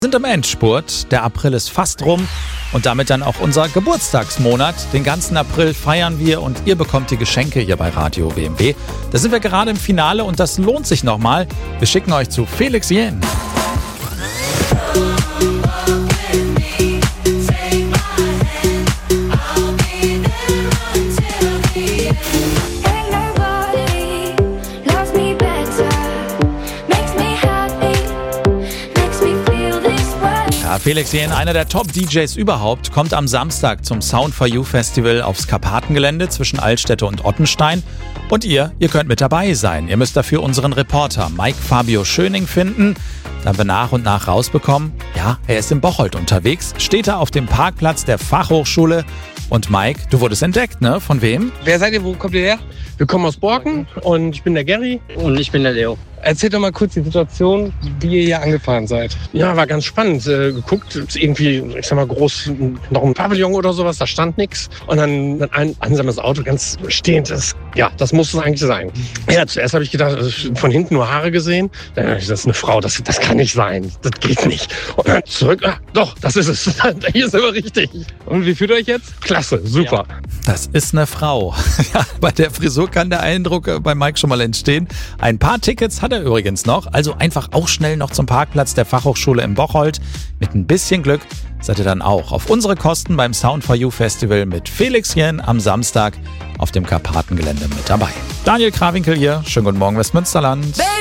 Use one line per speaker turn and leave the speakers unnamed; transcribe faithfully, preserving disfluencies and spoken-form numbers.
Wir sind im Endspurt, der April ist fast rum und damit dann auch unser Geburtstagsmonat. Den ganzen April feiern wir und ihr bekommt die Geschenke hier bei Radio W M W. Da sind wir gerade im Finale und das lohnt sich nochmal. Wir schicken euch zu Felix Jähn. Ja, Felix Jähn, einer der Top-D Js überhaupt, kommt am Samstag zum Sound for You Festival aufs Karpatengelände zwischen Altstädte und Ottenstein. Und ihr, ihr könnt mit dabei sein. Ihr müsst dafür unseren Reporter Mike Fabio Schöning finden. Da haben wir nach und nach rausbekommen, ja, er ist in Bocholt unterwegs, steht da auf dem Parkplatz der Fachhochschule. Und Mike, du wurdest entdeckt, ne? Von wem?
Wer seid ihr? Wo kommt ihr her? Wir kommen aus Borken und ich bin der Gary.
Und ich bin der Leo.
Erzählt doch mal kurz die Situation, wie ihr hier angefahren seid. Ja, war ganz spannend. Äh, geguckt, irgendwie, ich sag mal, groß, noch ein Pavillon oder sowas, da stand nichts. Und dann ein einsames Auto, ganz stehend. Das, ja, das muss es eigentlich sein. Ja, zuerst habe ich gedacht, von hinten nur Haare gesehen. Dann dachte ich, das ist eine Frau, das, das kann nicht sein. Das geht nicht. Und dann zurück, ah, doch, das ist es. Hier ist aber richtig. Und wie fühlt ihr euch jetzt? Klasse, super.
Ja. Das ist eine Frau. Ja, bei der Frisur kann der Eindruck bei Mike schon mal entstehen. Ein paar Tickets hat er übrigens noch, also einfach auch schnell noch zum Parkplatz der Fachhochschule in Bocholt. Mit ein bisschen Glück seid ihr dann auch auf unsere Kosten beim Sound for You Festival mit Felix Jähn am Samstag auf dem Karpatengelände mit dabei. Daniel Krawinkel hier, schönen guten Morgen Westmünsterland.